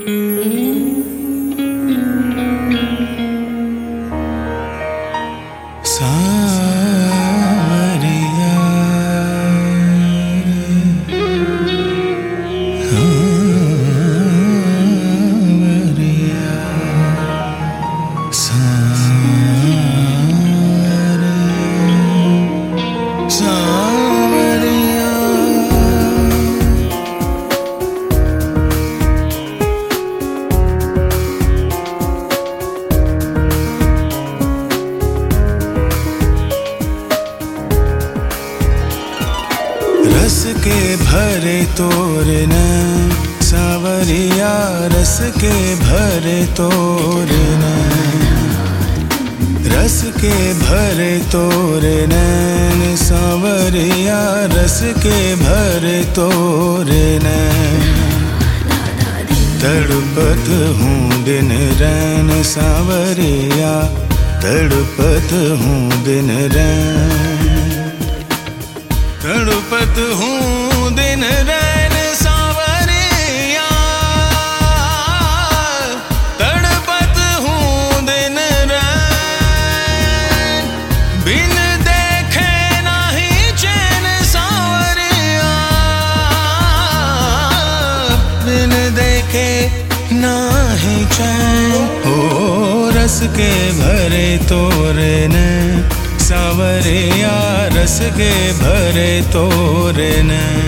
रस के भरे तोरण सांवरिया, रस के भरे तोरण, रस के भरे तोरण सांवरिया, रस के भरे तोरण। तड़पत हूँ दिन रैन सांवरिया, तड़पत हूँ दिन रैन, तड़पत हूँ दिन रैन सांवरिया, तड़पत हूँ दिन रैन। बिन देखे नहीं चैन सांवरिया, बिन देखे नहीं चैन। ओ रस के भरे तोरण सांवरिया, रस के भरे तोरण।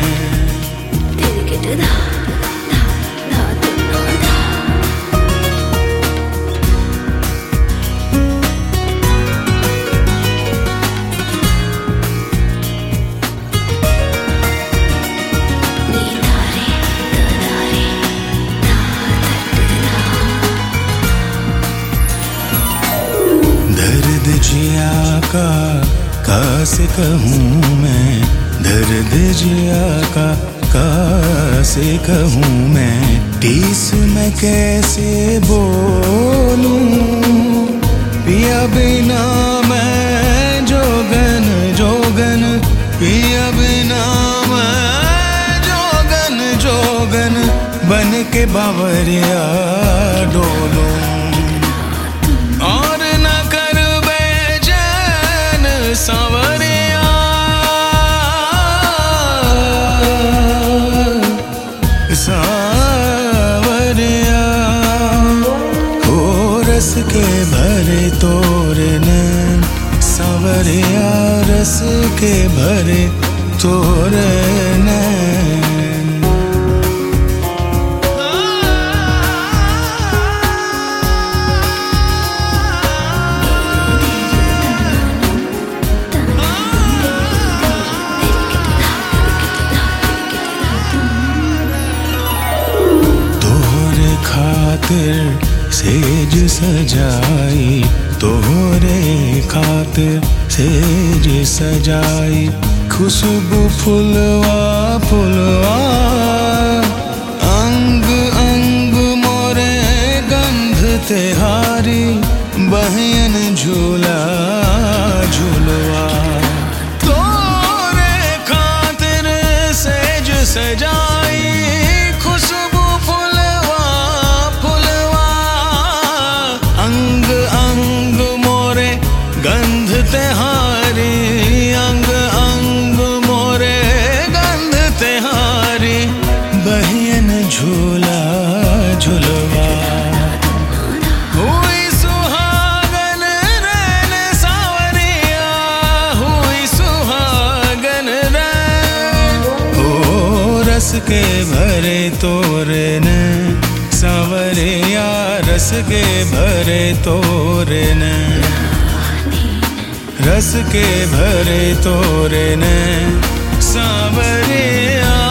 दर्द जिया का कासे कहूँ मैं, दर्द जिया का कासे कहूँ मैं। टीस मैं कैसे बोलूं, पिया बिना मैं जोगन जोगन, पिया बिना मैं जोगन जोगन। बन के बावरिया डोलूं और न कर बेचैन सांवरिया, सांवरिया। हो रस के भरे तोरण सांवरिया, रस के भरे तोरण। खातिर सेज सजाई, तोहरे खातिर सेज सजाई। खुशबू फुलवा फुलवा, अंग अंग मोरे गंध तेहारी। बहन झूला झूलवा, तोरे खातिर सेज सजाई। खुशबू गंध तेहारी, अंग अंग मोरे गंध तेहारी। बहियन झूला झुलवा, हुई सुहागन रैन सांवरिया, हुई सुहागन रैन। ओ रस के भरे तोरण सांवरिया, रस के भरे तोरण, रस के भरे तोरण सांवरिया।